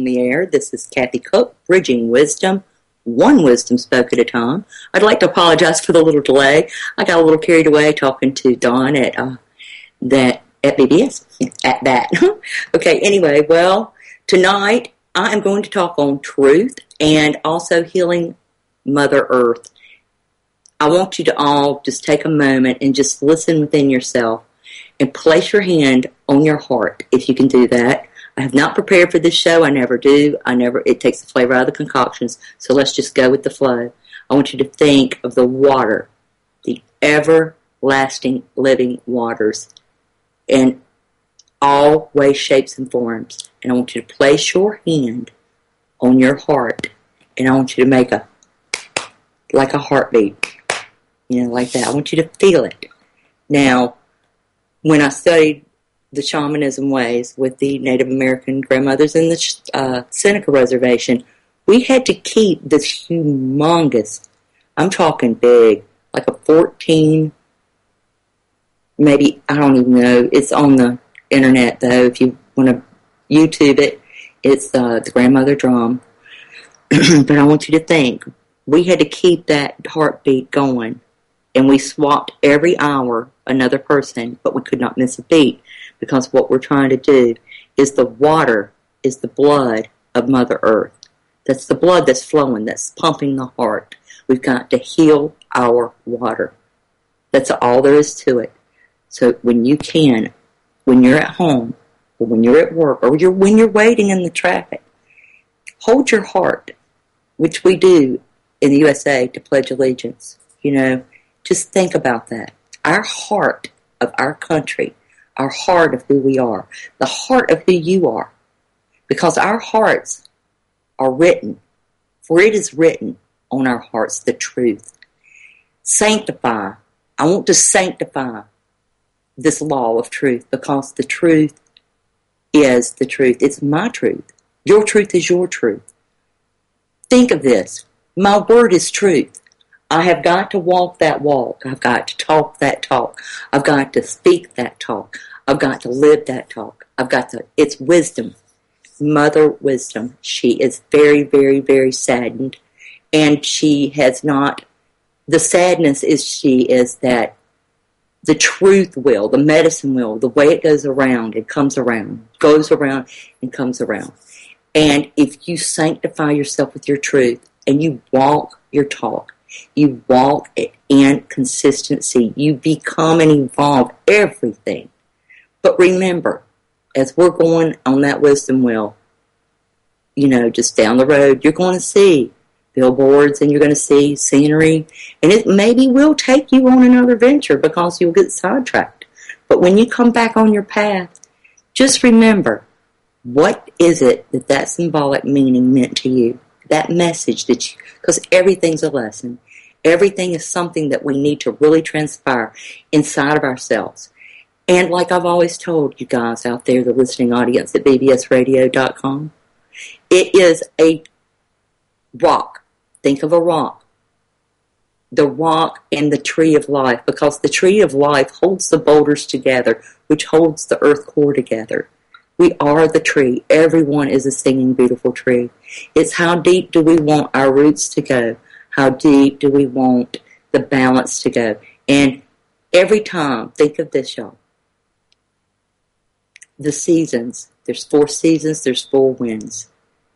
the air. This is Kathy Cook, Bridging Wisdom, one wisdom spoke at a time. I'd like to apologize for the little delay. I got a little carried away talking to Dawn at BBS. At that. Okay, anyway, well, tonight I am going to talk on truth and also healing Mother Earth. I want you to all just take a moment and just listen within yourself and place your hand on your heart, if you can do that. I have not prepared for this show. I never do. It takes the flavor out of the concoctions. So let's just go with the flow. I want you to think of the water, the everlasting living waters in all ways, shapes, and forms. And I want you to place your hand on your heart. And I want you to make like a heartbeat. Like that. I want you to feel it. Now, when I studied the shamanism ways with the Native American grandmothers in the Seneca Reservation, we had to keep this humongous, I'm talking big, like a 14, maybe, I don't even know, it's on the internet though, if you want to YouTube it, it's the grandmother drum. But I want you to think, we had to keep that heartbeat going, and we swapped every hour another person, but we could not miss a beat. Because what we're trying to do is the water is the blood of Mother Earth. That's the blood that's flowing, that's pumping the heart. We've got to heal our water. That's all there is to it. So when you can, when you're at home, or when you're at work, or when you're waiting in the traffic, hold your heart, which we do in the USA to pledge allegiance. Just think about that. Our heart of our country, our heart of who we are, the heart of who you are. Because our hearts are written, for it is written on our hearts the truth. Sanctify. I want to sanctify this law of truth because the truth is the truth. It's my truth. Your truth is your truth. Think of this. My word is truth. I have got to walk that walk. I've got to talk that talk. I've got to speak that talk. I've got to live that talk. It's wisdom. Mother Wisdom. She is very, very, very saddened. And she has not, the sadness is that the truth will, the medicine will, the way it goes around and comes around, goes around and comes around. And if you sanctify yourself with your truth and you walk your talk, you walk in consistency. You become and evolve everything. But remember, as we're going on that wisdom wheel, just down the road, you're going to see billboards and you're going to see scenery. And it maybe will take you on another venture because you'll get sidetracked. But when you come back on your path, just remember, what is it that symbolic meaning meant to you? That message because everything's a lesson. Everything is something that we need to really transpire inside of ourselves. And like I've always told you guys out there, the listening audience at bbsradio.com, it is a rock. Think of a rock. The rock and the tree of life, because the tree of life holds the boulders together, which holds the earth core together. We are the tree. Everyone is a singing, beautiful tree. It's how deep do we want our roots to go? How deep do we want the balance to go? And every time, think of this, y'all. The seasons. There's 4 seasons. There's 4 winds.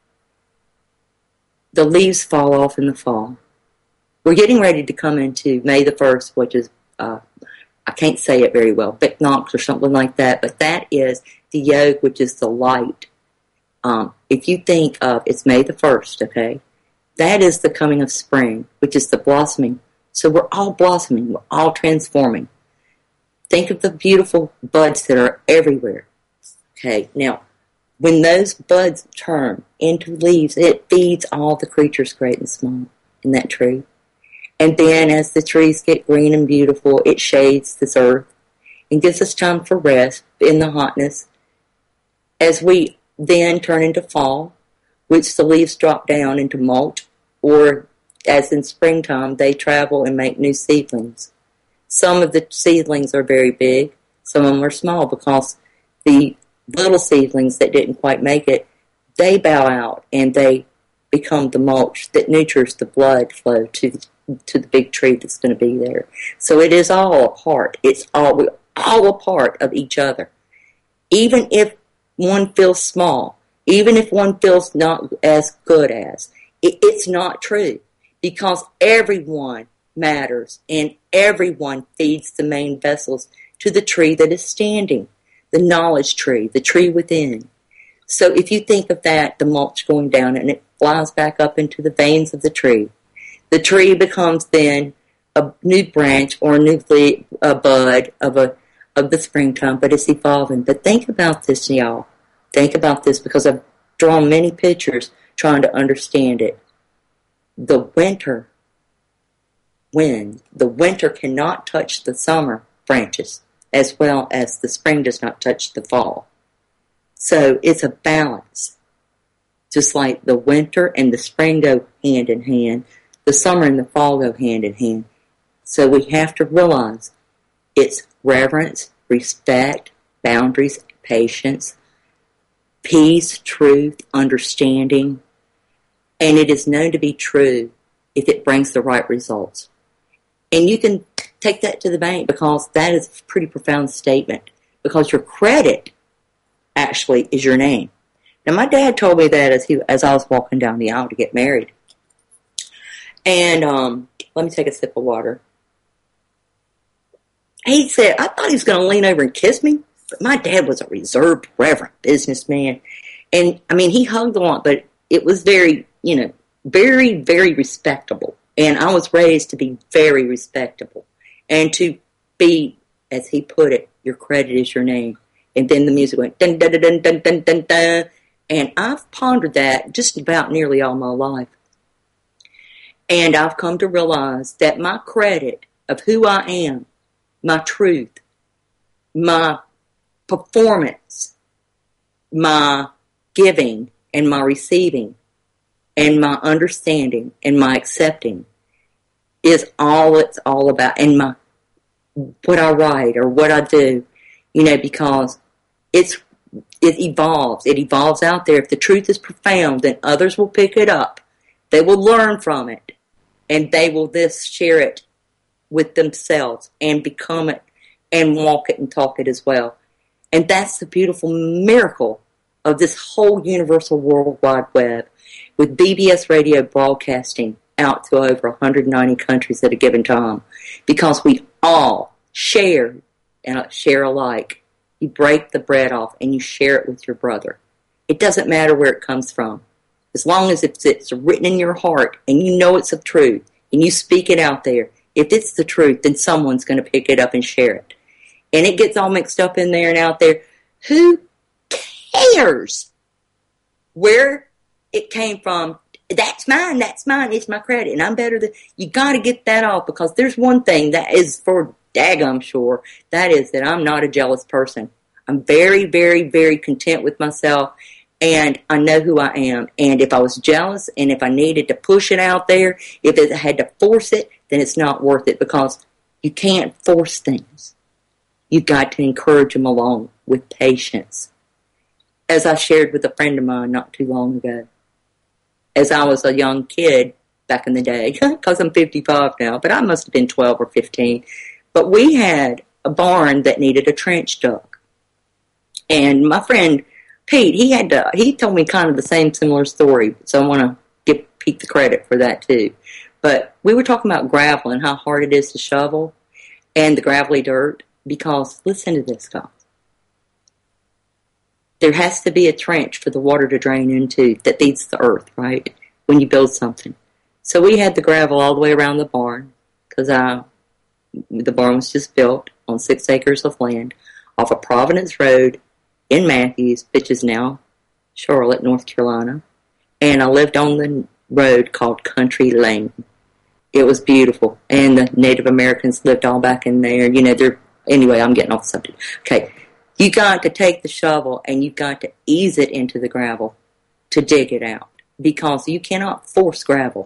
The leaves fall off in the fall. We're getting ready to come into May the 1st, which is, I can't say it very well, Becknox or something like that, but that is the yod, which is the light. If you think of, it's May the 1st, okay? That is the coming of spring, which is the blossoming. So we're all blossoming. We're all transforming. Think of the beautiful buds that are everywhere. Okay, now, when those buds turn into leaves, it feeds all the creatures great and small in that tree. And then as the trees get green and beautiful, it shades this earth and gives us time for rest in the hotness. As we then turn into fall, which the leaves drop down into mulch, or as in springtime, they travel and make new seedlings. Some of the seedlings are very big, some of them are small, because the little seedlings that didn't quite make it, they bow out and they become the mulch that nurtures the blood flow to the big tree that's going to be there. So it is all a part. We're all a part of each other. Even if one feels small, even if one feels not as good as, it's not true, because everyone matters and everyone feeds the main vessels to the tree that is standing, the knowledge tree, the tree within. So if you think of that, the mulch going down and it flies back up into the veins of the tree becomes then a new branch or a new bud of the springtime, but it's evolving. But think about this, y'all. Think about this, because I've drawn many pictures trying to understand it. The winter cannot touch the summer branches, as well as the spring does not touch the fall. So it's a balance. Just like the winter and the spring go hand in hand, the summer and the fall go hand in hand. So we have to realize it's reverence, respect, boundaries, patience, peace, truth, understanding. And it is known to be true if it brings the right results. And you can take that to the bank, because that is a pretty profound statement, because your credit actually is your name. Now, my dad told me that as I was walking down the aisle to get married. And let me take a sip of water. He said, I thought he was going to lean over and kiss me, but my dad was a reserved, reverent businessman. And, I mean, he hugged a lot, but it was very, very, very respectable. And I was raised to be very respectable. And to be, as he put it, your credit is your name. And then the music went dun dun dun dun dun dun dun. And I've pondered that just about nearly all my life. And I've come to realize that my credit of who I am, my truth, my performance, my giving and my receiving, and my understanding and my accepting is all it's all about. And what I write or what I do, because it evolves. It evolves out there. If the truth is profound, then others will pick it up. They will learn from it, and they will share it with themselves and become it and walk it and talk it as well. And that's the beautiful miracle of this whole universal World Wide Web, with BBS radio broadcasting out to over 190 countries at a given time, because we all share alike. You break the bread off and you share it with your brother. It doesn't matter where it comes from. As long as it's written in your heart and you know it's the truth and you speak it out there, if it's the truth, then someone's going to pick it up and share it. And it gets all mixed up in there and out there. Who cares where it came from? That's mine, it's my credit, and I'm better than... You got to get that off, because there's one thing that is for daggum sure, that is that I'm not a jealous person. I'm very, very, very content with myself, and I know who I am. And if I was jealous, and if I needed to push it out there, if I had to force it, then it's not worth it, because you can't force things. You've got to encourage them along with patience. As I shared with a friend of mine not too long ago, as I was a young kid back in the day, because I'm 55 now, but I must have been 12 or 15. But we had a barn that needed a trench dug. And my friend Pete, he told me kind of the same similar story, so I want to give Pete the credit for that too. But we were talking about gravel and how hard it is to shovel and the gravelly dirt, because listen to this, guys. There has to be a trench for the water to drain into that feeds the earth, right, when you build something. So we had the gravel all the way around the barn, because the barn was just built on 6 acres of land off of Providence Road in Matthews, which is now Charlotte, North Carolina. And I lived on the road called Country Lane. It was beautiful. And the Native Americans lived all back in there. Anyway, I'm getting off the subject. Okay. You got to take the shovel and you've got to ease it into the gravel to dig it out, because you cannot force gravel.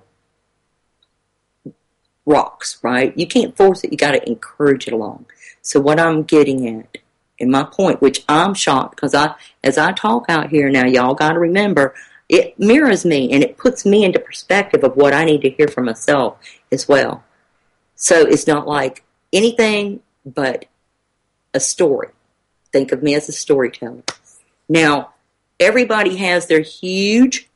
Rocks, right? You can't force it. You got to encourage it along. So what I'm getting at And my point, which I'm shocked, because as I talk out here now, y'all got to remember, it mirrors me, and it puts me into perspective of what I need to hear for myself as well. So it's not like anything but a story. Think of me as a storyteller. Now, everybody has their huge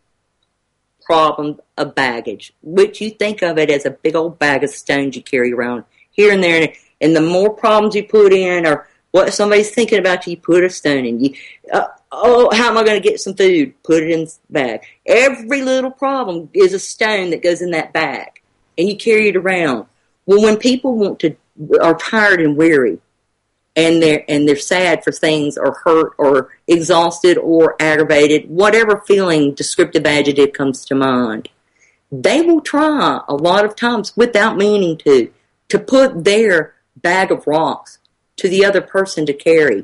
problem of baggage, which you think of it as a big old bag of stones you carry around here and there. And the more problems you put in, or what somebody's thinking about you, put a stone in. You, how am I going to get some food? Put it in the bag. Every little problem is a stone that goes in that bag, and you carry it around. Well, when people are tired and weary, and they're sad for things, or hurt, or exhausted, or aggravated, whatever feeling, descriptive adjective comes to mind, they will try a lot of times without meaning to put their bag of rocks to the other person to carry,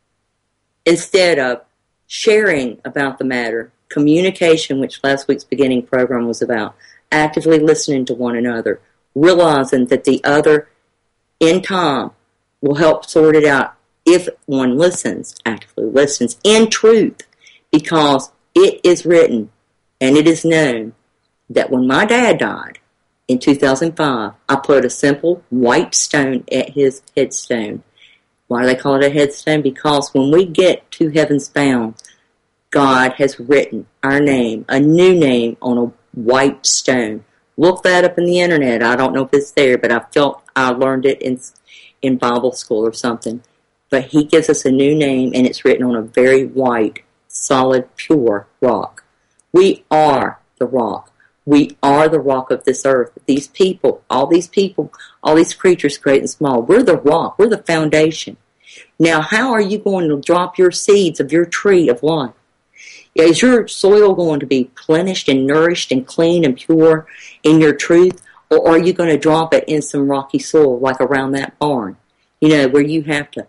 instead of sharing about the matter, communication, which last week's beginning program was about, actively listening to one another, realizing that the other, in time, will help sort it out if one actively listens, in truth, because it is written and it is known that when my dad died in 2005, I put a simple white stone at his headstone. Why do they call it a headstone? Because when we get to heaven's bound, God has written our name, a new name, on a white stone. Look that up in the internet. I don't know if it's there, but I learned it in Bible school or something. But he gives us a new name, and it's written on a very white, solid, pure rock. We are the rock. We are the rock of this earth. These people, all these creatures, great and small, we're the rock. We're the foundation. Now, how are you going to drop your seeds of your tree of life? Is your soil going to be replenished and nourished and clean and pure in your truth? Or are you going to drop it in some rocky soil like around that barn? Where you have to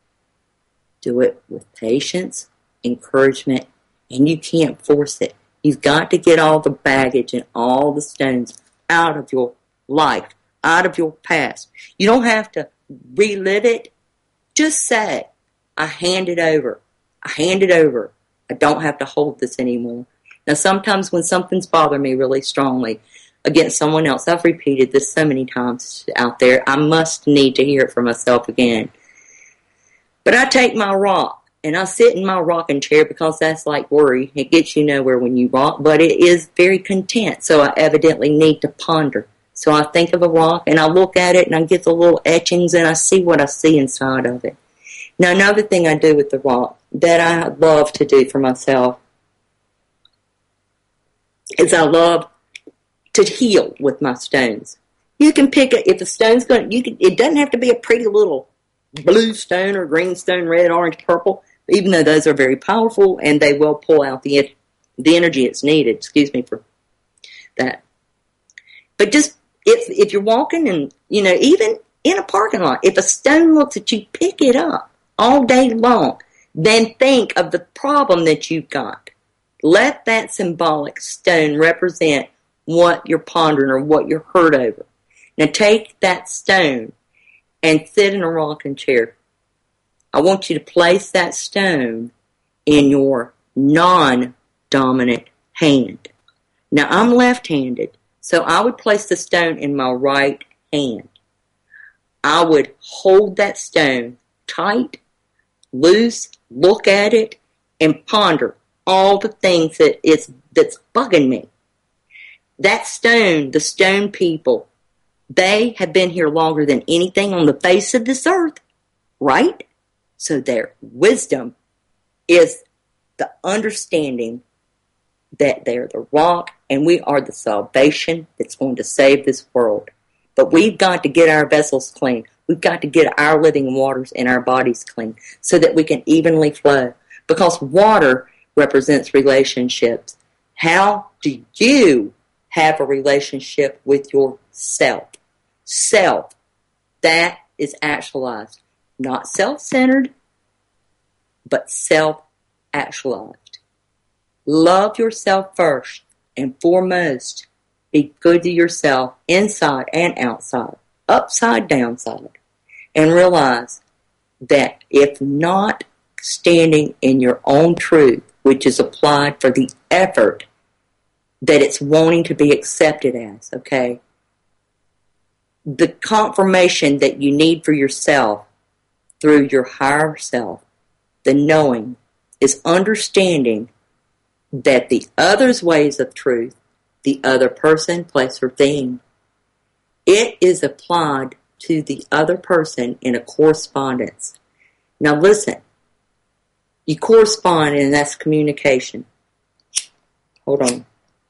do it with patience, encouragement, and you can't force it. You've got to get all the baggage and all the stones out of your life, out of your past. You don't have to relive it. Just say, I hand it over. I hand it over. I don't have to hold this anymore. Now, sometimes when something's bothered me really strongly against someone else, I've repeated this so many times out there, I must need to hear it for myself again. But I take my rock, and I sit in my rocking chair, because that's like worry. It gets you nowhere when you rock, but it is very content, so I evidently need to ponder. So I think of a rock, and I look at it, and I get the little etchings, and I see what I see inside of it. Now, another thing I do with the rock that I love to do for myself is I love to heal with my stones. You can pick it, if the stone's it doesn't have to be a pretty little blue stone or green stone, red, orange, purple, even though those are very powerful and they will pull out the energy it's needed. Excuse me for that. But just, if you're walking and, even in a parking lot, if a stone looks at you, pick it up all day long. Then think of the problem that you've got. Let that symbolic stone represent what you're pondering or what you're hurt over. Now take that stone and sit in a rocking chair. I want you to place that stone in your non-dominant hand. Now I'm left-handed, so I would place the stone in my right hand. I would hold that stone tight, loose, look at it, and ponder all the things that's bugging me. That stone, the stone people, they have been here longer than anything on the face of this earth, right? So their wisdom is the understanding that they're the rock and we are the salvation that's going to save this world. But we've got to get our vessels clean. We've got to get our living waters and our bodies clean so that we can evenly flow. Because water represents relationships. How do you have a relationship with yourself? Self. That is actualized. Not self-centered, but self-actualized. Love yourself first and foremost. Be good to yourself inside and outside, upside, downside. And realize that if not standing in your own truth, which is applied for the effort that it's wanting to be accepted as, okay? The confirmation that you need for yourself through your higher self, the knowing, is understanding that the other's ways of truth, the other person, place, or thing, it is applied to the other person in a correspondence. Now listen, you correspond, and that's communication. Hold on.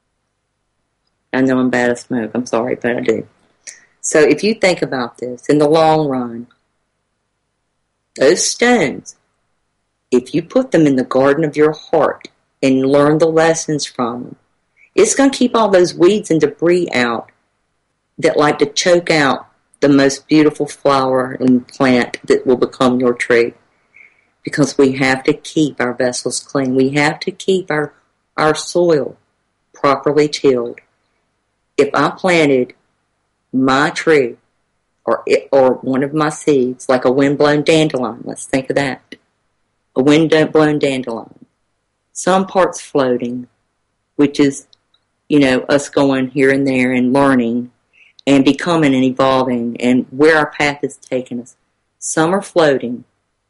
I know I'm bad at smoke. I'm sorry, but I do. So if you think about this, in the long run, those stones, if you put them in the garden of your heart and learn the lessons from them, it's going to keep all those weeds and debris out that like to choke out the most beautiful flower and plant that will become your tree. Because we have to keep our vessels clean. We have to keep our soil properly tilled. If I planted my tree or one of my seeds, like a windblown dandelion, let's think of that. A windblown dandelion. Some parts floating, which is, us going here and there and learning and becoming and evolving and where our path is taking us. Some are floating.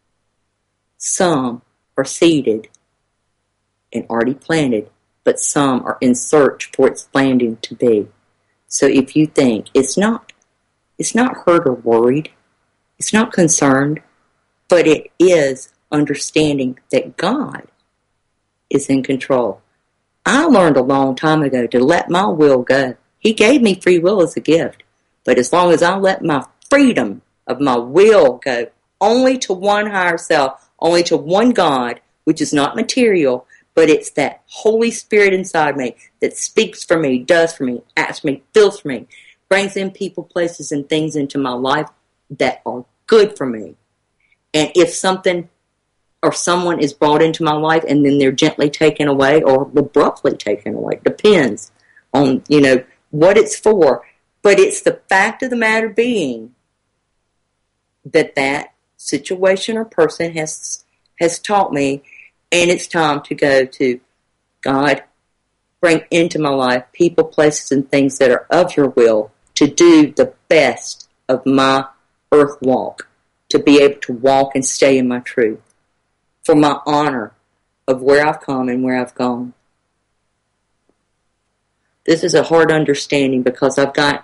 Some are seeded and already planted, but some are in search for its landing to be. So if you think it's not hurt or worried, it's not concerned, but it is understanding that God is in control. I learned a long time ago to let my will go. He gave me free will as a gift, but as long as I let my freedom of my will go only to one higher self, only to one God, which is not material, but it's that Holy Spirit inside me that speaks for me, does for me, acts for me, feels for me, brings in people, places, and things into my life that are good for me. And if something or someone is brought into my life and then they're gently taken away or abruptly taken away, depends on, what it's for. But it's the fact of the matter being that situation or person has taught me, and it's time to go to God, bring into my life people, places, and things that are of your will to do the best of my earth walk, to be able to walk and stay in my truth, for my honor of where I've come and where I've gone. This is a hard understanding because I've got,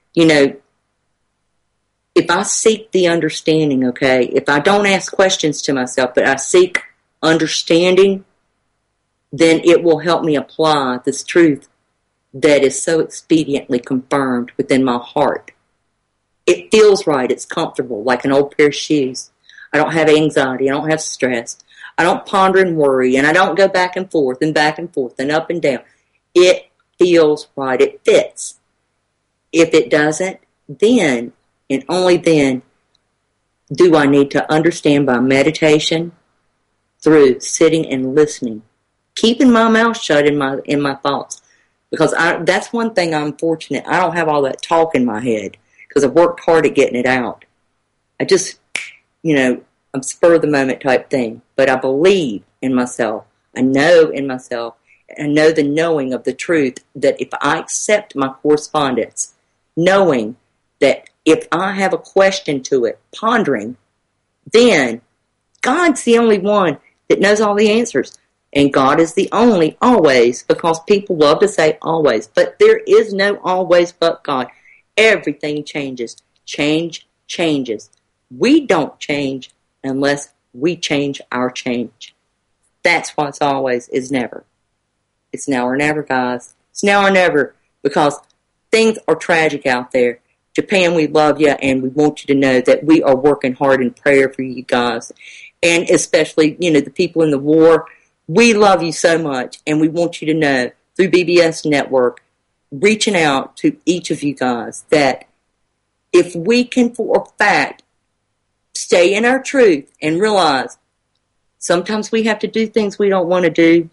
if I seek the understanding, okay, if I don't ask questions to myself, but I seek understanding, then it will help me apply this truth that is so expediently confirmed within my heart. It feels right. It's comfortable, like an old pair of shoes. I don't have anxiety. I don't have stress. I don't ponder and worry, and I don't go back and forth and up and down. It feels right. It fits. If it doesn't, then and only then do I need to understand by meditation through sitting and listening, keeping my mouth shut in my thoughts, because that's one thing I'm fortunate. I don't have all that talk in my head because I've worked hard at getting it out. I just, I'm spur of the moment type thing, but I believe in myself. I know in myself. I know the knowing of the truth that if I accept my correspondence, knowing that if I have a question to it, pondering, then God's the only one that knows all the answers. And God is the only always, because people love to say always. But there is no always but God. Everything changes. Change changes. We don't change unless we change our change. That's what's always is never. It's now or never, guys. It's now or never, because things are tragic out there. Japan, we love you, and we want you to know that we are working hard in prayer for you guys. And especially, the people in the war. We love you so much, and we want you to know through BBS Network, reaching out to each of you guys, that if we can for a fact stay in our truth and realize sometimes we have to do things we don't want to do,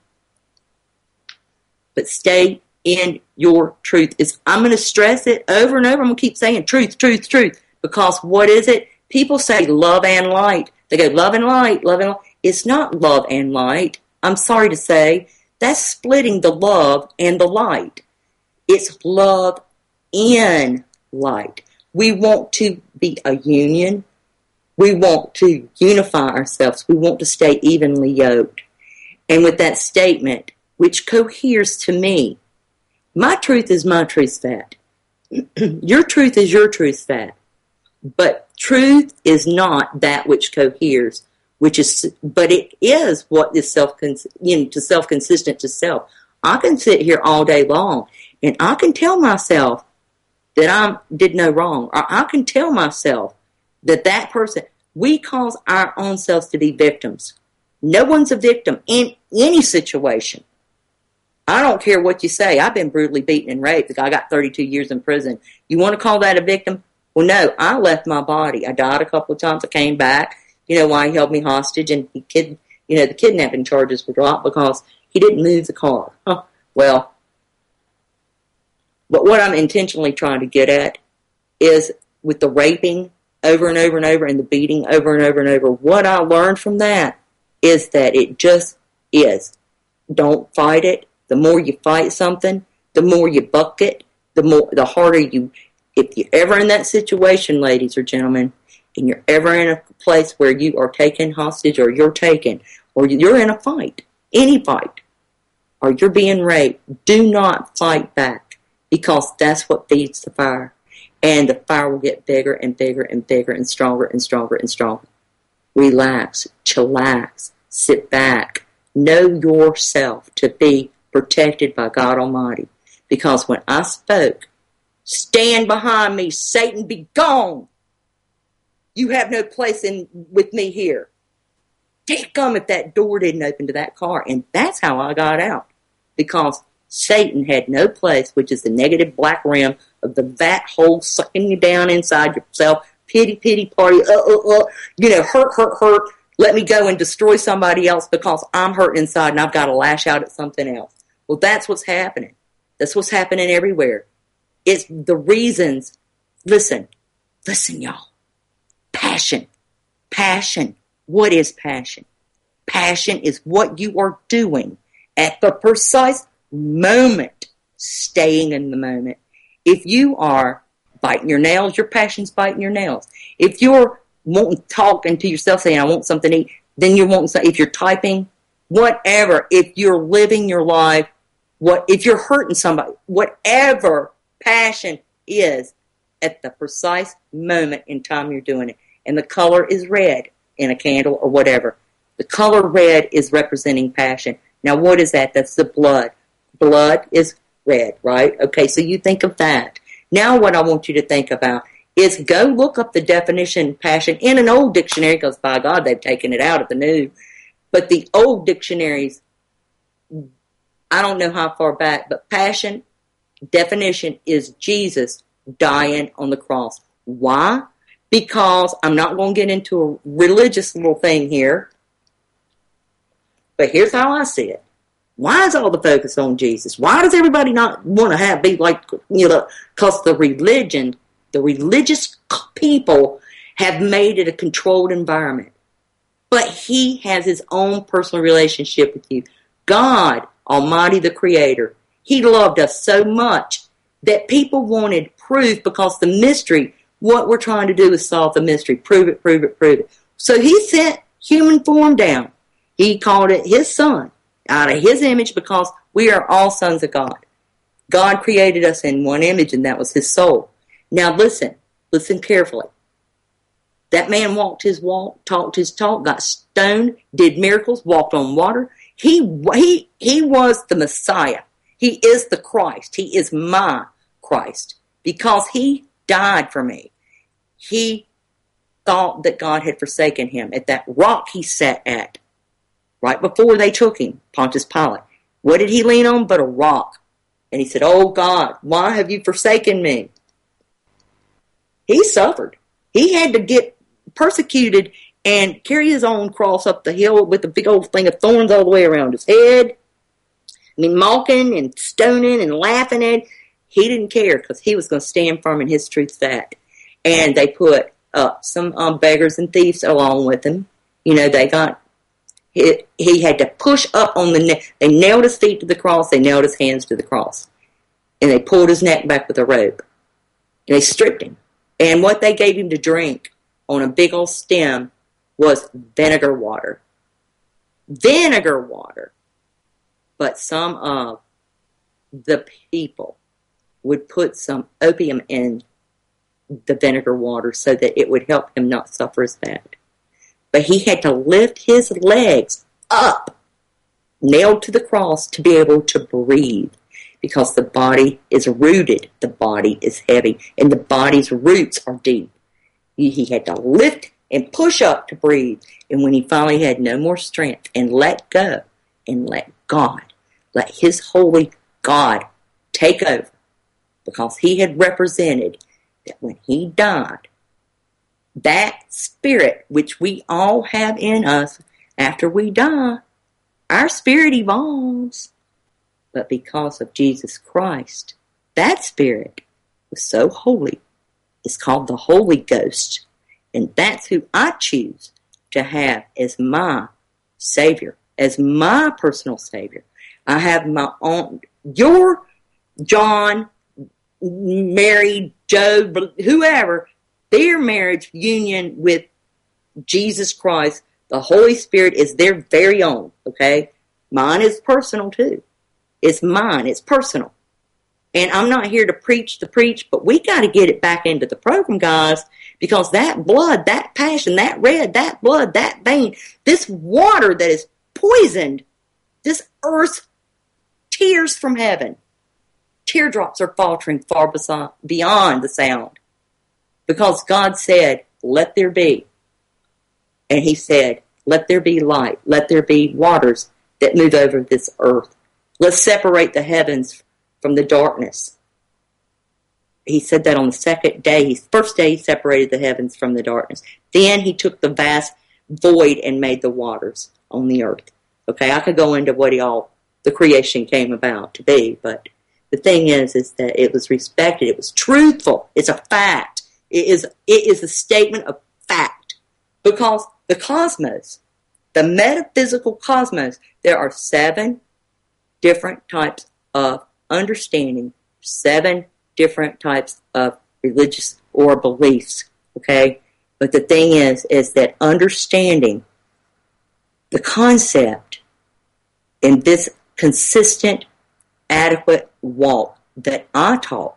but stay in your truth. I'm going to stress it over and over. I'm going to keep saying truth, truth, truth, because what is it? People say love and light. They go, love and light, love and light. It's not love and light. I'm sorry to say, that's splitting the love and the light. It's love in light. We want to be a union. We want to unify ourselves. We want to stay evenly yoked. And with that statement, which coheres to me, my truth is my truth, Fat. Your truth is your truth, Fat. But truth is not that which coheres, but it is what is self-consistent to self. I can sit here all day long and I can tell myself that I did no wrong, or I can tell myself that person, we cause our own selves to be victims. No one's a victim in any situation. I don't care what you say. I've been brutally beaten and raped. I got 32 years in prison. You want to call that a victim? Well, no, I left my body. I died a couple of times. I came back. You know why he held me hostage, and the kidnapping charges were dropped because he didn't move the car. Huh. Well, but what I'm intentionally trying to get at is with the raping over and over and over and the beating over and over and over, what I learned from that is that it just is. Don't fight it. The more you fight something, the more you buck it, the harder you. If you're ever in that situation, ladies or gentlemen, and you're ever in a place where you are taken hostage or you're taken, or you're in a fight, any fight, or you're being raped, do not fight back, because that's what feeds the fire. And the fire will get bigger and bigger and bigger and stronger and stronger and stronger. Relax, chillax, sit back, know yourself to be protected by God Almighty. Because when I spoke, stand behind me, Satan, be gone. You have no place with me here. Damn if that door didn't open to that car. And that's how I got out. Because Satan had no place, which is the negative black rim of the vat hole sucking you down inside yourself. Pity, pity party, hurt. Let me go and destroy somebody else because I'm hurt inside and I've got to lash out at something else. Well, that's what's happening. That's what's happening everywhere. It's the reasons. Listen, y'all. Passion. What is passion? Passion is what you are doing at the precise moment, staying in the moment. If you are biting your nails, your passion's biting your nails. If you're talking to yourself saying, I want something to eat, then you want something. If you're typing, whatever, if you're living your life, if you're hurting somebody, whatever passion is at the precise moment in time you're doing it. And the color is red in a candle or whatever. The color red is representing passion. Now what is that? That's the blood. Blood is red, right? Okay, so you think of that. Now what I want you to think about is go look up the definition passion in an old dictionary, because by God, they've taken it out of the new. But the old dictionaries, I don't know how far back, but passion definition is Jesus dying on the cross. Why? Because I'm not going to get into a religious little thing here, but here's how I see it. Why is all the focus on Jesus? Why does everybody not want to be like, because the religious people have made it a controlled environment. But he has his own personal relationship with you. God Almighty, the Creator, he loved us so much that people wanted proof, because the mystery, what we're trying to do is solve the mystery. Prove it. So he sent human form down. He called it his son, out of his image, because we are all sons of God. God created us in one image, and that was his soul. Now listen carefully. That man walked his walk, talked his talk, got stoned, did miracles, walked on water. He was the Messiah. He is the Christ. He is my Christ, because he died for me. He thought that God had forsaken him at that rock he sat at right before they took him, Pontius Pilate. What did he lean on but a rock? And he said, oh God, why have you forsaken me? He suffered. He had to get persecuted and carry his own cross up the hill with a big old thing of thorns all the way around his head. Mocking and stoning and laughing at. He didn't care, because he was going to stand firm in his truth fact. And they put some beggars and thieves along with him. he had to push up on they nailed his feet to the cross, they nailed his hands to the cross. And they pulled his neck back with a rope. And they stripped him. And what they gave him to drink on a big old stem was vinegar water. Vinegar water. But some of the people would put some opium in the vinegar water so that it would help him not suffer as bad. But he had to lift his legs up, nailed to the cross, to be able to breathe. Because the body is rooted, the body is heavy, and the body's roots are deep. He had to lift and push up to breathe. And when he finally had no more strength and let go and let God, let his holy God take over, because he had represented that when he died, that spirit which we all have in us after we die, our spirit evolves. But because of Jesus Christ, that spirit was so holy. It's called the Holy Ghost. And that's who I choose to have as my Savior, as my personal Savior. I have my own, your John, Mary, Job, whoever, their marriage union with Jesus Christ, the Holy Spirit, is their very own, okay? Mine is personal too. It's mine. It's personal. And I'm not here to preach the preach, but we got to get it back into the program, guys, because that blood, that passion, that red, that blood, that vein, this water that is poisoned, this earth, tears from heaven. Teardrops are faltering far beyond the sound. Because God said, let there be. And he said, let there be light. Let there be waters that move over this earth. Let's separate the heavens from the darkness. He said that on the second day. First day he separated the heavens from the darkness. Then he took the vast void and made the waters on the earth. Okay, I could go into what the creation came about to be, but the thing is that it was respected. It was truthful. It's a fact. It is a statement of fact. Because the cosmos, the metaphysical cosmos, there are 7 different types of understanding, 7 different types of religious or beliefs, okay? But the thing is that understanding the concept in this consistent, adequate walk that I taught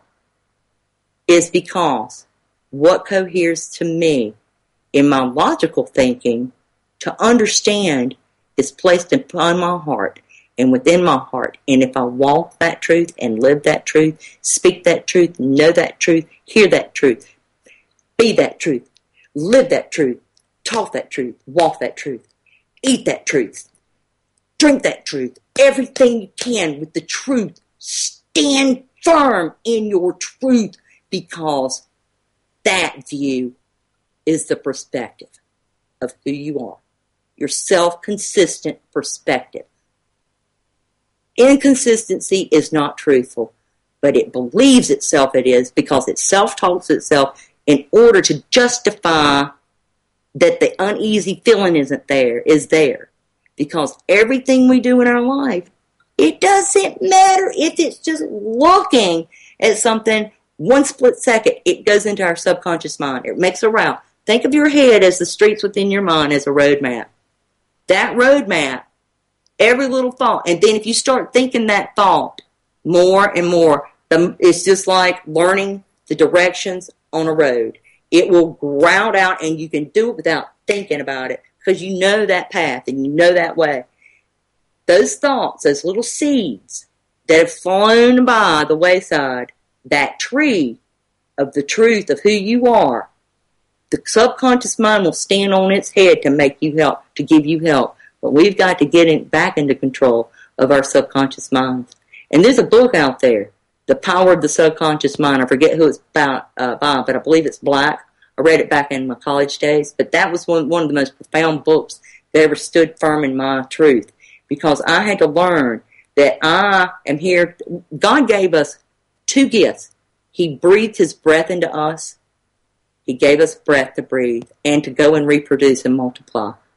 is because what coheres to me in my logical thinking to understand is placed upon my heart and within my heart. And if I walk that truth and live that truth, speak that truth, know that truth, hear that truth, be that truth, live that truth, talk that truth, walk that truth, eat that truth, drink that truth, everything you can with the truth. Stand firm in your truth, because that view is the perspective of who you are. Your self-consistent perspective. Inconsistency is not truthful, but it believes itself it is, because it self-talks itself in order to justify that the uneasy feeling is there. Because everything we do in our life, it doesn't matter if it's just looking at something 1 split second. It goes into our subconscious mind. It makes a route. Think of your head as the streets within your mind as a road map. That road map, every little thought, and then if you start thinking that thought more and more, it's just like learning the directions on a road. It will ground out, and you can do it without thinking about it, because you know that path and you know that way. Those thoughts, those little seeds that have flown by the wayside, that tree of the truth of who you are, the subconscious mind will stand on its head to make you help, to give you help. But we've got to get back into control of our subconscious minds. And there's a book out there, The Power of the Subconscious Mind. I forget who it's by, but I believe it's Black. I read it back in my college days. But that was one of the most profound books that ever stood firm in my truth. Because I had to learn that I am here. God gave us 2 gifts. He breathed his breath into us. He gave us breath to breathe and to go and reproduce and multiply,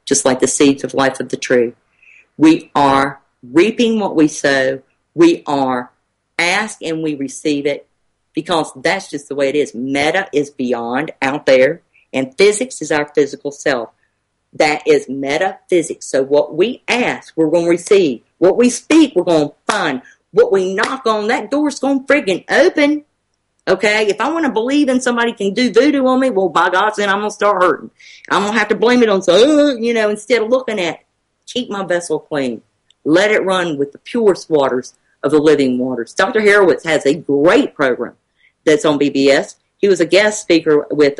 just like the seeds of life of the tree. We are reaping what we sow. We are ask and we receive it, because that's just the way it is. Meta is beyond, out there, and physics is our physical self. That is metaphysics. So what we ask, we're going to receive. What we speak, we're going to find. What we knock on, that door's going to friggin' open. Okay? If I want to believe in somebody can do voodoo on me, well, by God, then I'm going to start hurting. I'm going to have to blame it on, instead of looking at, keep my vessel clean. Let it run with the purest waters of the living waters. Dr. Horowitz has a great program that's on BBS. He was a guest speaker with,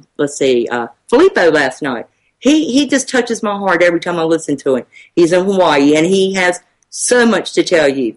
Filippo last night. He just touches my heart every time I listen to him. He's in Hawaii, and he has so much to tell you.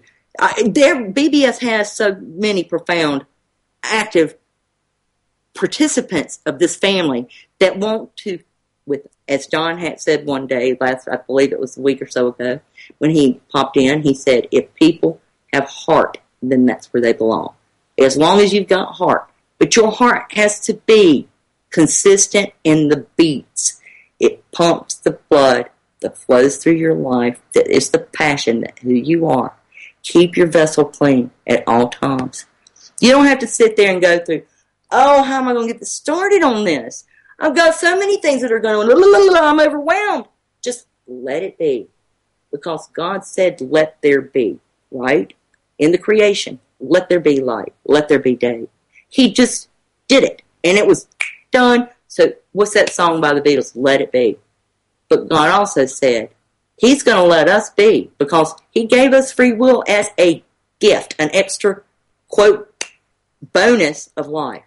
BBS has so many profound, active participants of this family that want to, as John had said one day, I believe it was a week or so ago, when he popped in, he said, if people have heart, then that's where they belong. As long as you've got heart. But your heart has to be consistent in the beats. It pumps the blood that flows through your life. That is the passion that who you are. Keep your vessel clean at all times. You don't have to sit there and go through, how am I going to get started on this? I've got so many things that are going on. I'm overwhelmed. Just let it be. Because God said, let there be, right? In the creation, let there be light. Let there be day. He just did it. And it was done. So what's that song by the Beatles? Let it be. But God also said, He's going to let us be, because He gave us free will as a gift, an extra, quote, bonus of life.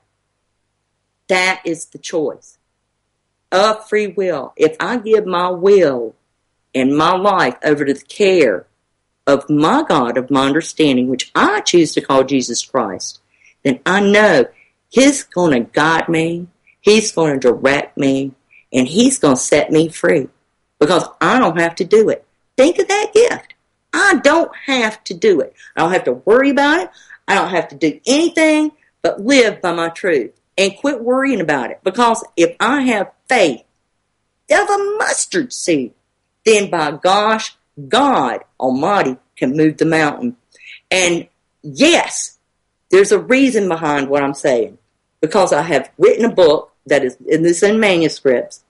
That is the choice of free will. If I give my will and my life over to the care of my God, of my understanding, which I choose to call Jesus Christ, then I know He's going to guide me, He's going to direct me, and He's going to set me free, because I don't have to do it. Think of that gift. I don't have to do it. I don't have to worry about it. I don't have to do anything but live by my truth and quit worrying about it, because if I have faith of a mustard seed, then by gosh, God Almighty can move the mountain. And yes, there's a reason behind what I'm saying, because I have written a book that is in manuscripts,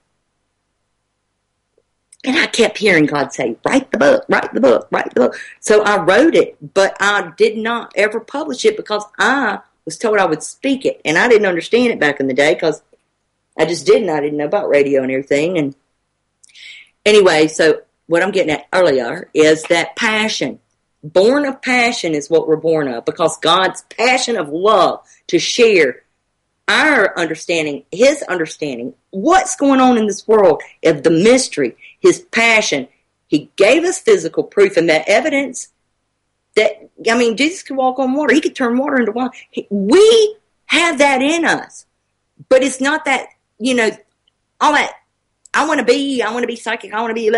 and I kept hearing God say, write the book, write the book, write the book. So I wrote it, but I did not ever publish it, because I was told I would speak it, and I didn't understand it back in the day, because I just didn't. I didn't know about radio and everything. And anyway, so what I'm getting at earlier is that passion. Born of passion is what we're born of, because God's passion of love to share our understanding, His understanding, what's going on in this world, of the mystery, His passion. He gave us physical proof and that evidence that, Jesus could walk on water. He could turn water into wine. We have that in us. But it's not that, all that, I want to be psychic, I want to be,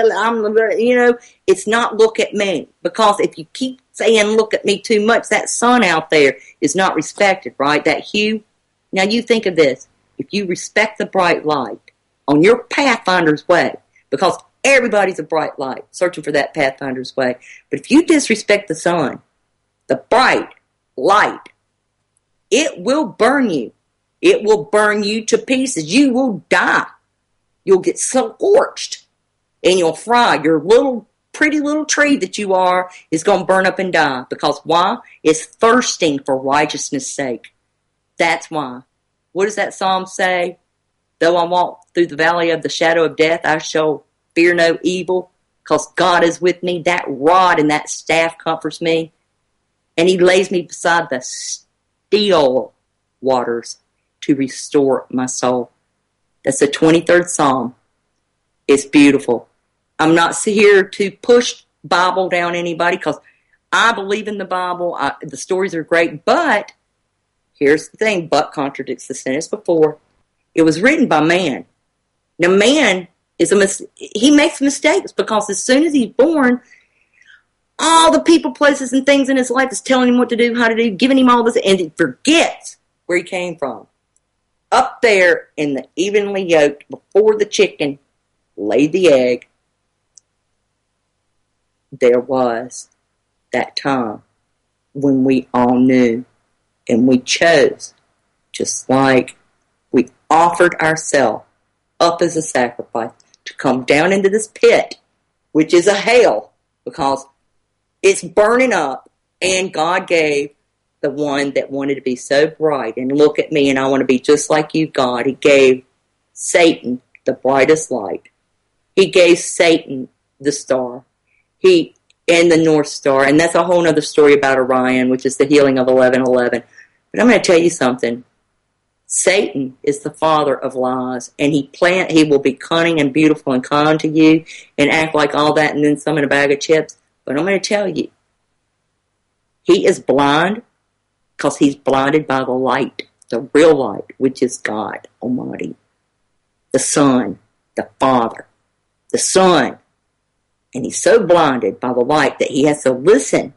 it's not look at me. Because if you keep saying look at me too much, that sun out there is not respected, right? That hue. Now you think of this. If you respect the bright light on your Pathfinder's way, because everybody's a bright light, searching for that Pathfinder's way. But if you disrespect the sun, the bright light, it will burn you. It will burn you to pieces. You will die. You'll get scorched, and you'll fry. Your pretty little tree that you are is going to burn up and die. Because why? It's thirsting for righteousness' sake. That's why. What does that psalm say? Though I walk through the valley of the shadow of death, I shall fear no evil, because God is with me. That rod and that staff comforts me. And He lays me beside the still waters to restore my soul. That's the 23rd Psalm. It's beautiful. I'm not here to push Bible down anybody, because I believe in the Bible. The stories are great, but here's the thing, but contradicts the sentence before. It was written by man. Now, man he makes mistakes, because as soon as he's born, all the people, places, and things in his life is telling him what to do, how to do, giving him all this, and he forgets where he came from. Up there in the evenly yolked, before the chicken laid the egg, there was that time when we all knew and we chose, just like we offered ourselves up as a sacrifice to come down into this pit, which is a hell, because it's burning up, and God gave the one that wanted to be so bright and look at me and I want to be just like you, God. He gave Satan the brightest light. He gave Satan the star. And the North Star. And that's a whole other story about Orion, which is the healing of 1111. But I'm going to tell you something. Satan is the father of lies, and he will be cunning and beautiful and kind to you and act like all that and then some in a bag of chips. But I'm going to tell you, he is blind because he's blinded by the light, the real light, which is God Almighty, the Son, the Father, the Son. And he's so blinded by the light that he has to listen.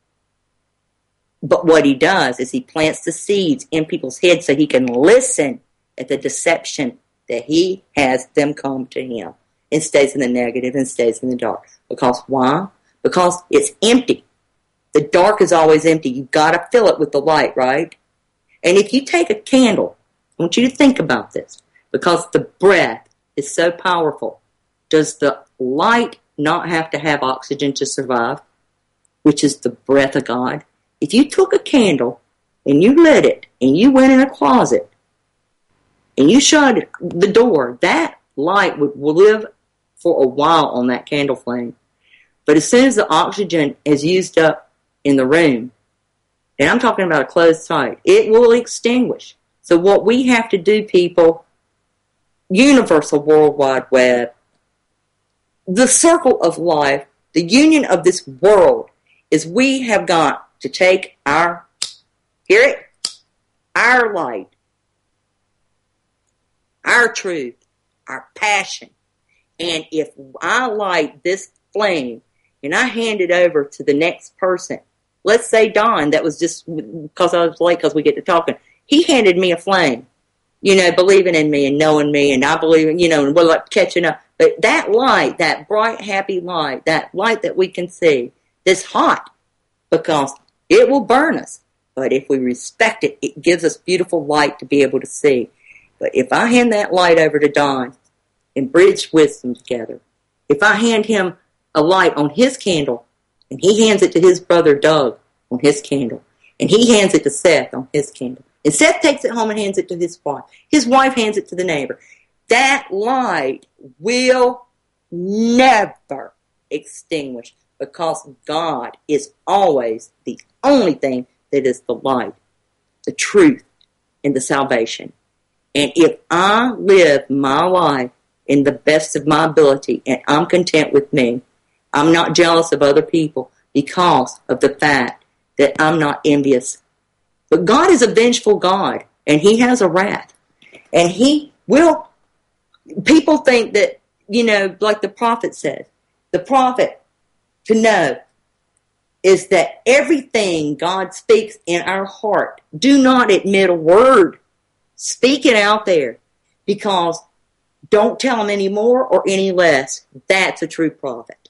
But what he does is he plants the seeds in people's heads so he can listen at the deception that he has them come to him, and stays in the negative and stays in the dark. Because why? Because it's empty. The dark is always empty. You've got to fill it with the light, right? And if you take a candle, I want you to think about this, because the breath is so powerful. Does the light not have to have oxygen to survive, which is the breath of God? If you took a candle and you lit it and you went in a closet and you shut the door, that light would live for a while on that candle flame. But as soon as the oxygen is used up in the room, and I'm talking about a closed site, it will extinguish. So what we have to do, people, universal World Wide Web, the circle of life, the union of this world, is we have got to take our light, our truth, our passion, and if I light this flame and I hand it over to the next person, let's say Don, that was just because I was late because we get to talking, he handed me a flame, believing in me and knowing me, and I believe, and we're like catching up. But that light, that bright, happy light, that light that we can see, that's hot, because it will burn us. But if we respect it, it gives us beautiful light to be able to see. But if I hand that light over to Don and bridge wisdom together, if I hand him a light on his candle, and he hands it to his brother Doug on his candle, and he hands it to Seth on his candle, and Seth takes it home and hands it to his wife hands it to the neighbor, that light will never extinguish, because God is always the only thing that is the light, the truth, and the salvation. And if I live my life in the best of my ability and I'm content with me, I'm not jealous of other people because of the fact that I'm not envious. But God is a vengeful God, and he has a wrath. And he will, people think that, like the prophet says, the prophet to know is that everything God speaks in our heart, do not admit a word. Speak it out there, because don't tell him any more or any less. That's a true prophet.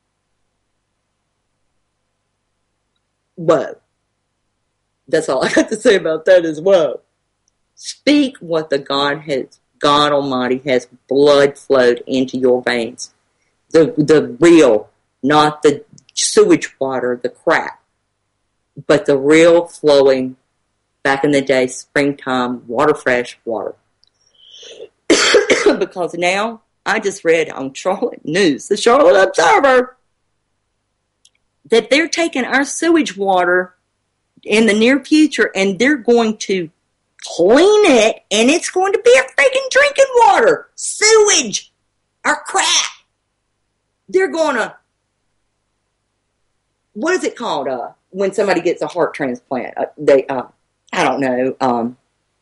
Whoa. That's all I got to say about that is whoa. Speak what the God Almighty has blood flowed into your veins. The real, not the sewage water, the crap, but the real flowing, back in the day, springtime, fresh water. Because now, I just read on Charlotte News, the Charlotte Observer, that they're taking our sewage water in the near future and they're going to clean it, and it's going to be a freaking drinking water. Sewage. Our crap. They're going to, what is it called, when somebody gets a heart transplant? I don't know,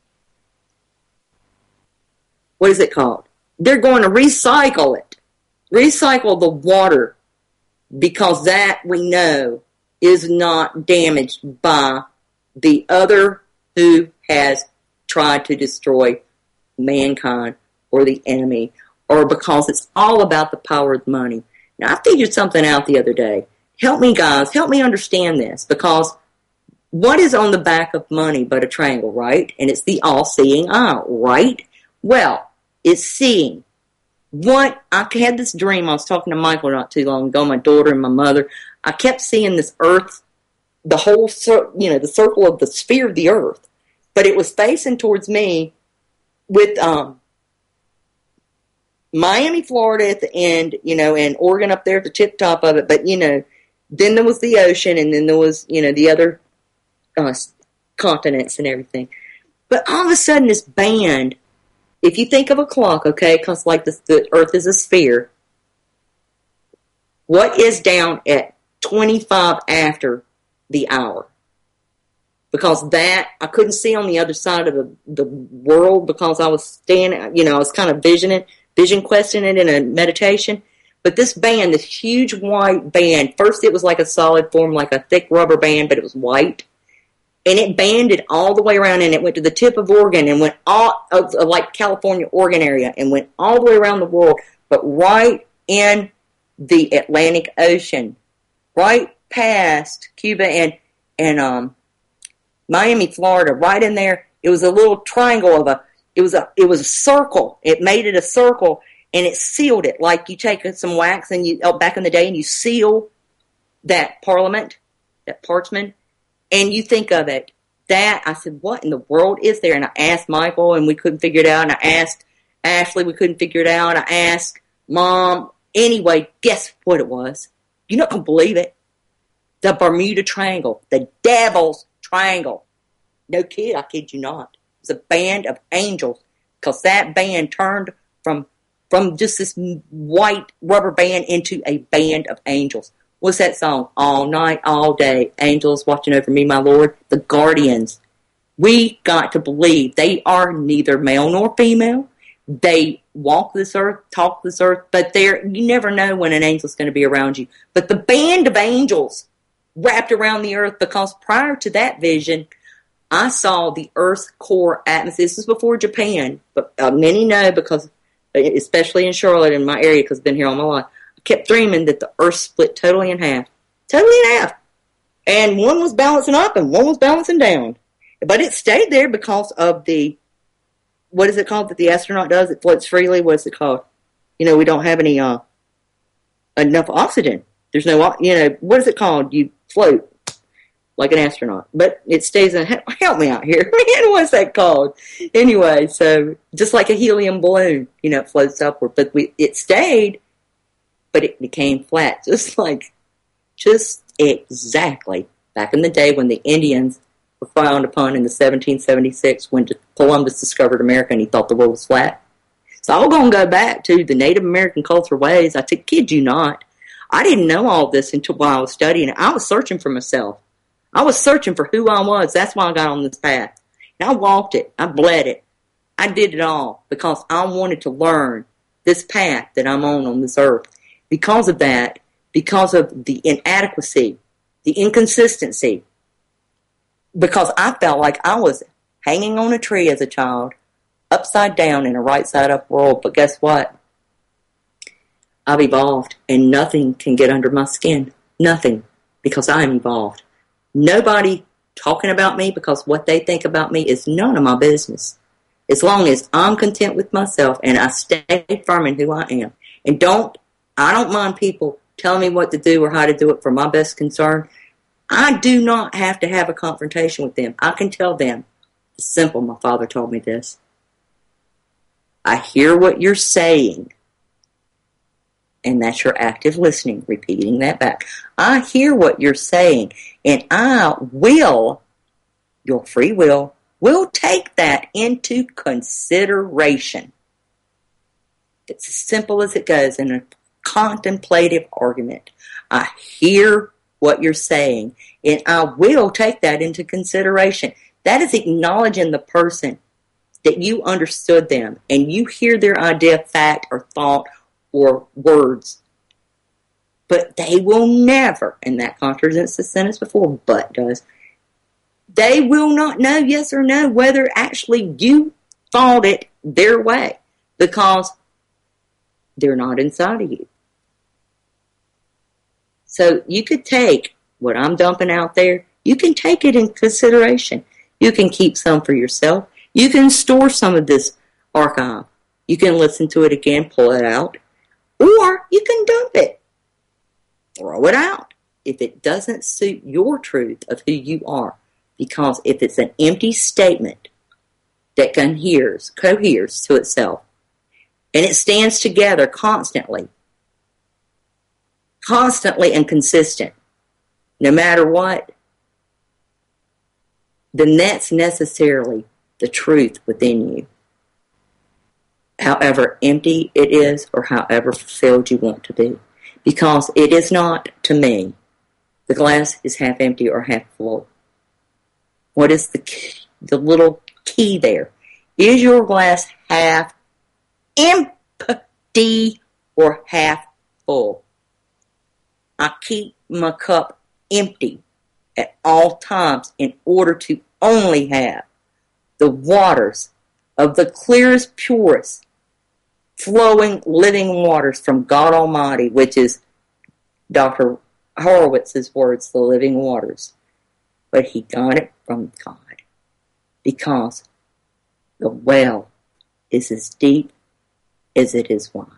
what is it called? They're going to recycle it. Recycle the water, because that we know is not damaged by the other who has tried to destroy mankind or the enemy, or because it's all about the power of money. Now, I figured something out the other day. Help me, guys. Help me understand this, because what is on the back of money but a triangle, right? And it's the all-seeing eye, right? Well, it's seeing. What I had this dream. I was talking to Michael not too long ago, my daughter and my mother. I kept seeing this earth, the whole, the circle of the sphere of the earth, but it was facing towards me with Miami, Florida at the end, and Oregon up there at the tip top of it. But then there was the ocean, and then there was the other continents and everything. But all of a sudden, this band. If you think of a clock, okay, because like the Earth is a sphere, what is down at 25 after the hour? Because that, I couldn't see on the other side of the world because I was standing, I was kind of vision questioning it in a meditation. But this band, this huge white band, first it was like a solid form, like a thick rubber band, but it was white. And it banded all the way around, and it went to the tip of Oregon and went all like California, Oregon area, and went all the way around the world, but right in the Atlantic Ocean, right past Cuba and Miami, Florida, right in there. It was a little triangle it was a circle. It made it a circle, and it sealed it like you take some wax and back in the day, and you seal that parchment. And you think of it, I said, what in the world is there? And I asked Michael, and we couldn't figure it out. And I asked Ashley, we couldn't figure it out. And I asked Mom. Anyway, guess what it was? You're not going to believe it. The Bermuda Triangle. The Devil's Triangle. No kid, I kid you not. It was a band of angels. Because that band turned from just this white rubber band into a band of angels. What's that song? All night, all day, angels watching over me, my Lord. The guardians. We got to believe they are neither male nor female. They walk this earth, talk this earth, but you never know when an angel's going to be around you. But the band of angels wrapped around the earth, because prior to that vision, I saw the Earth's core atmosphere. This was before Japan, but many know, because especially in Charlotte, in my area, because I've been here all my life. Kept dreaming that the earth split totally in half. And one was balancing up and one was balancing down. But it stayed there because of what is it called that the astronaut does? It floats freely. What is it called? We don't have any enough oxygen. There's no, what is it called? You float like an astronaut. But it stays in, help me out here. What's that called? Anyway, so just like a helium balloon, it floats upward. But it stayed. But it became flat, just exactly back in the day when the Indians were frowned upon in the 1776 when Columbus discovered America and he thought the world was flat. So I'm going to go back to the Native American cultural ways. I kid you not. I didn't know all this until while I was studying it. I was searching for myself. I was searching for who I was. That's why I got on this path. And I walked it. I bled it. I did it all because I wanted to learn this path that I'm on this earth. Because of that, because of the inadequacy, the inconsistency, because I felt like I was hanging on a tree as a child, upside down in a right side up world. But guess what? I've evolved, and nothing can get under my skin. Nothing, because I'm evolved. Nobody talking about me because what they think about me is none of my business. As long as I'm content with myself and I stay firm in who I am. And I don't mind people telling me what to do or how to do it for my best concern. I do not have to have a confrontation with them. I can tell them. It's simple. My father told me this. I hear what you're saying. And that's your active listening, repeating that back. I hear what you're saying. And your free will take that into consideration. It's as simple as it goes in a contemplative argument. I hear what you're saying, and I will take that into consideration. That is acknowledging the person that you understood them, and you hear their idea, fact, or thought, or words. But they will never, and that contradicts the sentence before, but does, they will not know yes or no whether actually you thought it their way, because they're not inside of you. So you could take what I'm dumping out there, you can take it in consideration. You can keep some for yourself. You can store some of this archive. You can listen to it again, pull it out, or you can dump it. Throw it out if it doesn't suit your truth of who you are. Because if it's an empty statement that coheres to itself, and it stands together constantly and consistent, no matter what, then that's necessarily the truth within you. However empty it is or however fulfilled you want to be. Because it is not, to me, the glass is half empty or half full. What is the little key there? Is your glass half empty or half full? I keep my cup empty at all times in order to only have the waters of the clearest, purest, flowing, living waters from God Almighty, which is Dr. Horowitz's words, the living waters. But he got it from God because the well is as deep as it is wide.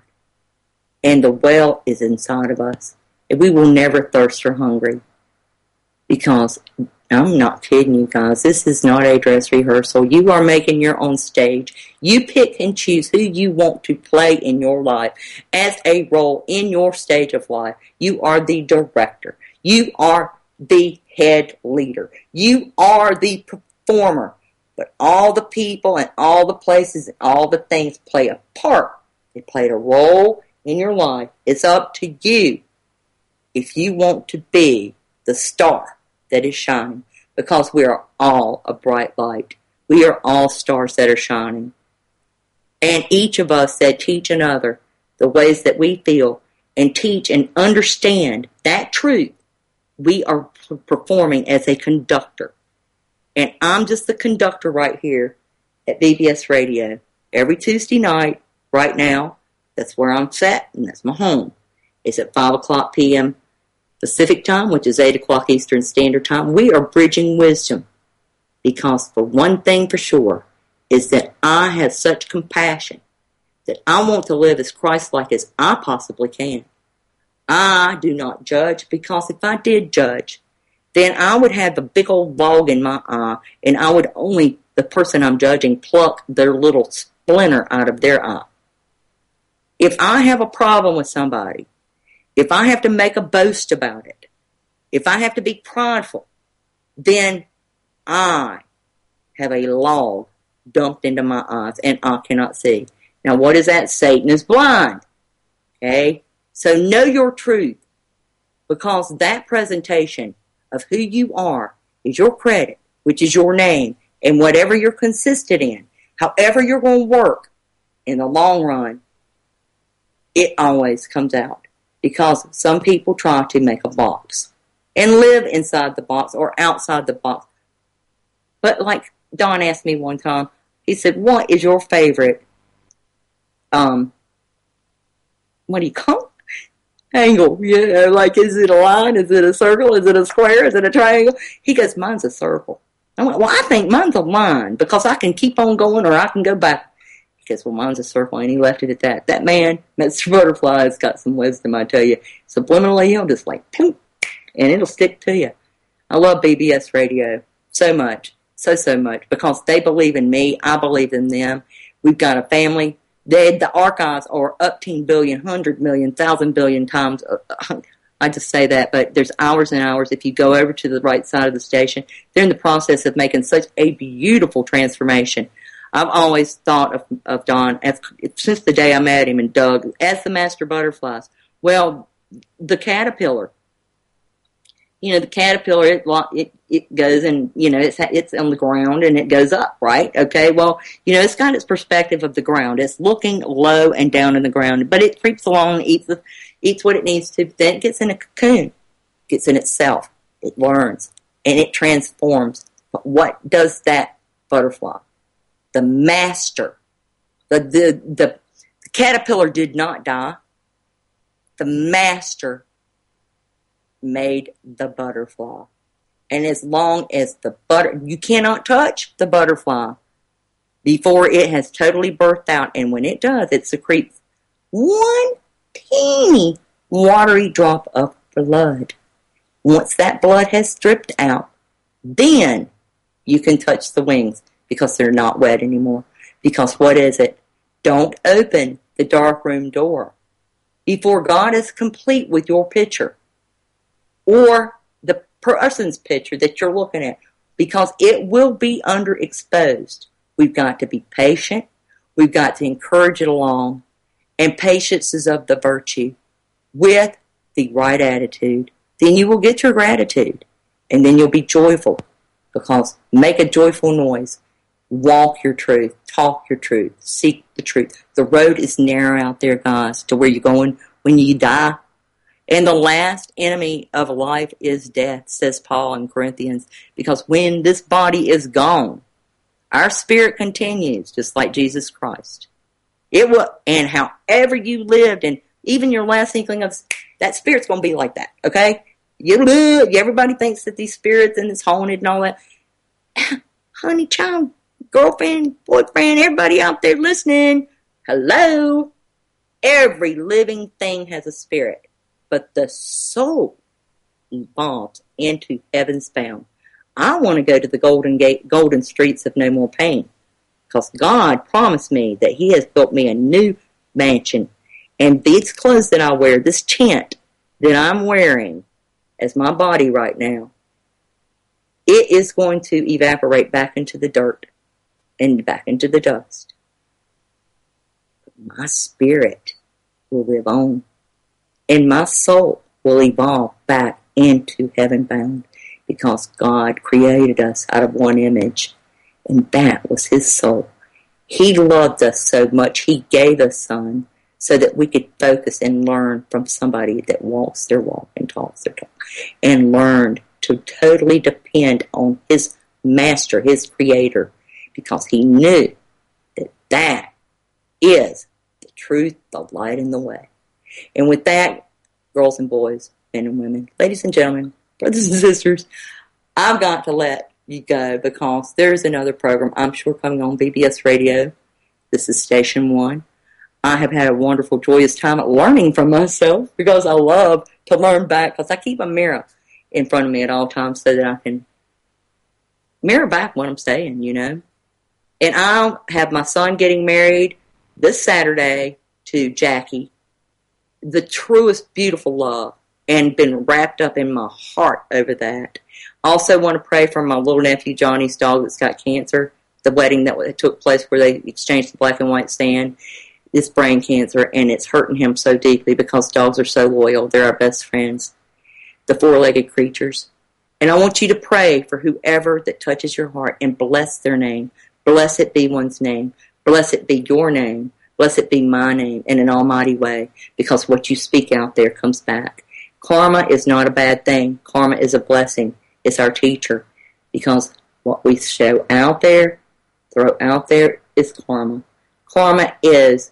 And the well is inside of us. And we will never thirst or hungry because I'm not kidding you guys. This is not a dress rehearsal. You are making your own stage. You pick and choose who you want to play in your life as a role in your stage of life. You are the director. You are the head leader. You are the performer. But all the people and all the places and all the things play a part. They play a role in your life. It's up to you if you want to be the star that is shining, because we are all a bright light. We are all stars that are shining. And each of us that teach another the ways that we feel and teach and understand that truth, we are performing as a conductor. And I'm just the conductor right here at BBS Radio. Every Tuesday night, right now, that's where I'm set, and that's my home. It's at 5 o'clock p.m. Pacific time, which is 8 o'clock Eastern Standard Time. We are bridging wisdom because for one thing for sure is that I have such compassion that I want to live as Christ-like as I possibly can. I do not judge because if I did judge, then I would have a big old log in my eye and I would only, the person I'm judging, pluck their little splinter out of their eye. If I have a problem with somebody, if I have to make a boast about it, if I have to be prideful, then I have a log dumped into my eyes and I cannot see. Now what is that? Satan is blind. Okay? So know your truth, because that presentation of who you are is your credit, which is your name, and whatever you're consistent in, however you're going to work in the long run, it always comes out. Because some people try to make a box and live inside the box or outside the box. But like Don asked me one time, he said, what is your favorite, what do you call it? Angle? Yeah, like is it a line? Is it a circle? Is it a square? Is it a triangle? He goes, mine's a circle. I went, well, I think mine's a line because I can keep on going or I can go back. He goes, well, mine's a circle, and he left it at that. That man, Mr. Butterfly, has got some wisdom, I tell you. Subliminally, he'll just like, poof, and it'll stick to you. I love BBS Radio so much, so much, because they believe in me, I believe in them. We've got a family. The archives are up 10 billion, 100 million, 1,000 billion times. I just say that, but there's hours and hours. If you go over to the right side of the station, they're in the process of making such a beautiful transformation. I've always thought of Don, since the day I met him and Doug, as the master butterflies. Well, the caterpillar, the caterpillar, it goes and, it's on the ground and it goes up, right? Okay, well, it's got its perspective of the ground. It's looking low and down in the ground, but it creeps along and eats what it needs to. Then it gets in a cocoon, gets in itself. It learns and it transforms. But what does that butterfly? The master, the caterpillar did not die. The master made the butterfly. And as long as you cannot touch the butterfly before it has totally birthed out. And when it does, it secretes one teeny watery drop of blood. Once that blood has dripped out, then you can touch the wings because they're not wet anymore. Because what is it? Don't open the darkroom door before God is complete with your picture or the person's picture that you're looking at, because it will be underexposed. We've got to be patient. We've got to encourage it along. And patience is of the virtue with the right attitude. Then you will get your gratitude. And then you'll be joyful, because make a joyful noise. Walk your truth. Talk your truth. Seek the truth. The road is narrow out there, guys, to where you're going when you die. And the last enemy of life is death, says Paul in Corinthians, because when this body is gone, our spirit continues, just like Jesus Christ. It will, and however you lived, and even your last inkling of that spirit's going to be like that, okay? Everybody thinks that these spirits and it's haunted and all that. Honey, child, girlfriend, boyfriend, everybody out there listening, hello. Every living thing has a spirit. But the soul evolves into heaven's bound. I want to go to the golden streets of no more pain, because God promised me that He has built me a new mansion. And these clothes that I wear, this tent that I'm wearing as my body right now, it is going to evaporate back into the dirt and back into the dust. But my spirit will live on. And my soul will evolve back into heaven bound, because God created us out of one image, and that was His soul. He loved us so much, He gave us Son, so that we could focus and learn from somebody that walks their walk and talks their talk, and learned to totally depend on His Master, His Creator, because He knew that that is the truth, the light, and the way. And with that, girls and boys, men and women, ladies and gentlemen, brothers and sisters, I've got to let you go, because there's another program I'm sure coming on BBS Radio. This is Station 1. I have had a wonderful, joyous time at learning from myself, because I love to learn back, because I keep a mirror in front of me at all times so that I can mirror back what I'm saying, you know. And I'll have my son getting married this Saturday to Jackie. The truest, beautiful love, and been wrapped up in my heart over that. Also want to pray for my little nephew Johnny's dog that's got cancer. The wedding that took place where they exchanged the black and white sand. It's brain cancer, and it's hurting him so deeply, because dogs are so loyal. They're our best friends, the four-legged creatures. And I want you to pray for whoever that touches your heart, and bless their name. Blessed be one's name. Blessed be your name. Blessed be my name in an almighty way, because what you speak out there comes back. Karma is not a bad thing. Karma is a blessing. It's our teacher, because what we show out there, throw out there, is karma. Karma is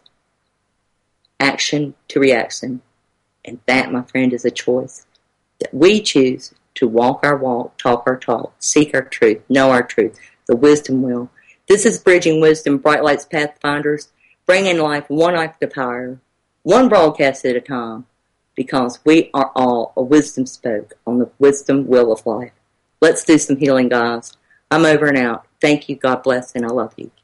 action to reaction. And that, my friend, is a choice. That we choose to walk our walk, talk our talk, seek our truth, know our truth, the wisdom will. This is Bridging Wisdom, Bright Lights Pathfinders, bringing life one life to power, one broadcast at a time, because we are all a wisdom spoke on the wisdom wheel of life. Let's do some healing, guys. I'm over and out. Thank you, God bless, and I love you.